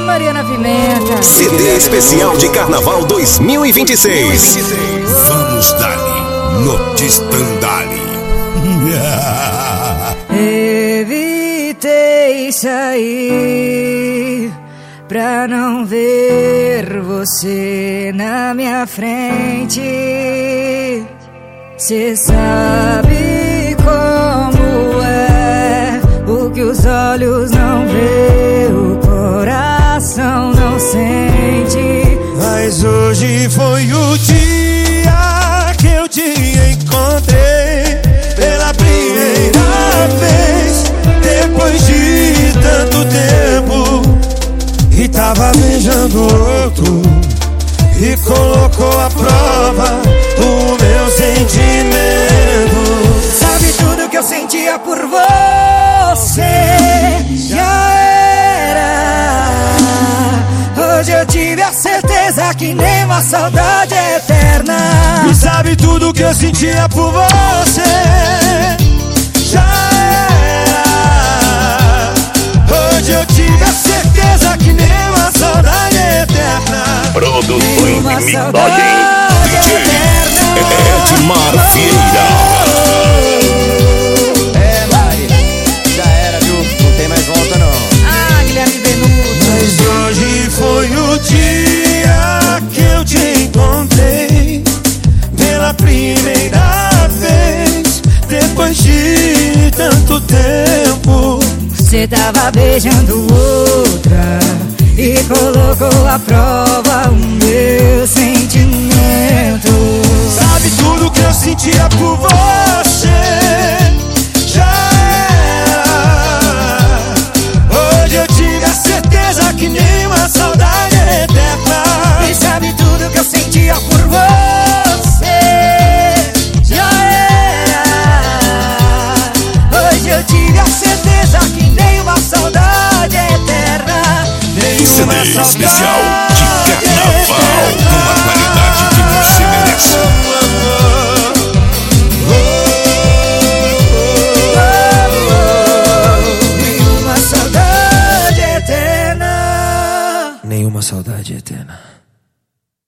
Mariana Pimenta. CD especial de Carnaval 2026. Vamos dali, Notistandali. Evitei sair pra não ver você na minha frente. Cê sabe como é, o que os olhos não vê, o coração não sente. Mas hoje foi o dia que eu te encontrei pela primeira vez, depois de tanto tempo. E tava beijando outro e colocou à prova o meu sentimento. Sabe tudo que eu sentia por você, já era. Hoje eu tive a certeza que nem uma saudade eterna. E sabe tudo que eu sentia por você, já era. Hoje eu tive a certeza que nem uma saudade eterna. Produções Mixagem DJ Edmar Vieira. É, Mari, já era, viu? Não tem mais volta, não. Ah, Guilherme Benuto. Mas hoje foi o dia que eu te encontrei pela primeira vez, depois de tanto tempo. Cê tava beijando outra e colocou à prova o meu sentimento. Sabe tudo que eu sentia por você, já era. Hoje eu tive a certeza que nem uma saudade eterna. E sabe tudo que eu sentia por você, já era. Hoje eu tive a certeza que nem uma saudade eterna. CD especial de Carnaval, com uma qualidade que você merece. Nenhuma saudade eterna. Nenhuma saudade eterna.